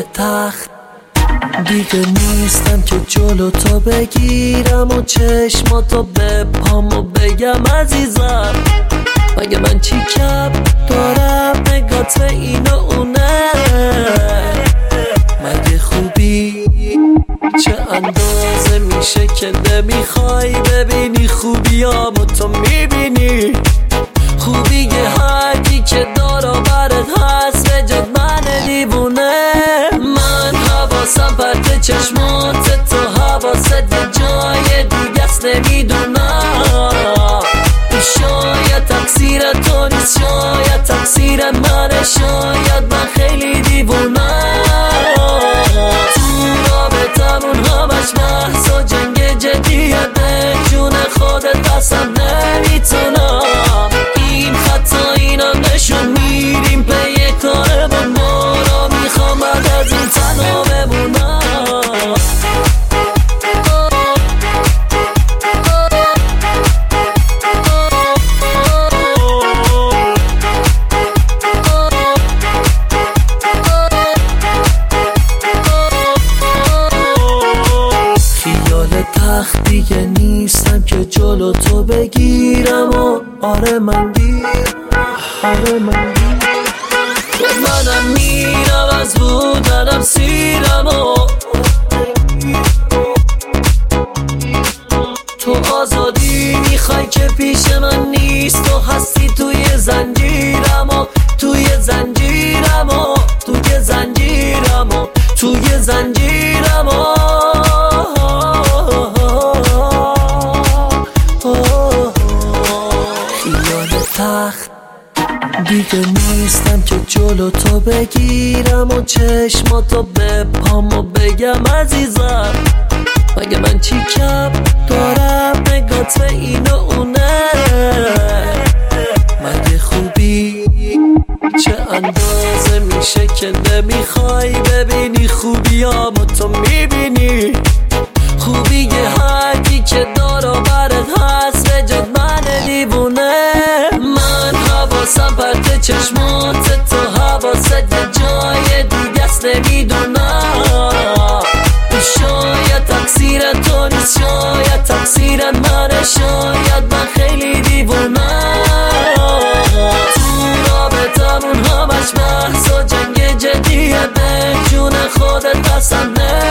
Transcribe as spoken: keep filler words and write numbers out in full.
تخت دیگه نیستم که جلو تو بگیرم و چشماتو بپام و بگم عزیزم مگه من چی کم دارم نگات به این و اونه مگه خوبی چه اندازه میشه که نمیخوای ببینی خوبیامو تو میبینی خوبی هرکی که دارا برات هست به جد من دیوونه من حواسم پرت چشمات تو حواست یه جای دیگه است نمیدونم شاید تقصیر تو نیست شاید تقصیر منه شاید من خیلی دیوونم تو رابطمون همش بحث و جنگ جدیه به جون خودت قسم نمیتونم این خطا اینا نشون میریم پی کارمون ما را میخوام بعد از این تنها بمونم تخت دیگه نیستم که جلو تو بگیرم و آره من گیر آره من گیر منم میرم از بودنم سیرم و تو آزادی میخوای که پیش من نیست تو هستی توی زنجیرم و توی زنجیرم و توی زنجیرم و توی زنجیرم و تخت دیگه نیستم که جلو تو بگیرم و چشماتو بپام و بگم عزیزم مگه من چی کم دارم نگات به این و اونه مگه خوبی چه اندازه میشه که نمیخوای ببینی خوبیامو تو میبینی خوبی هرکی که دارا برات هست به جد من دیوونه من حواسم پرت چشمات تو حواست یه جای دیگه است نمیدونم شاید تقصیر تو نیست شاید تقصیر منه شاید من خیلی دیوونم تو رابطمون همش بحث و جنگ جدیه به جون خودت قسم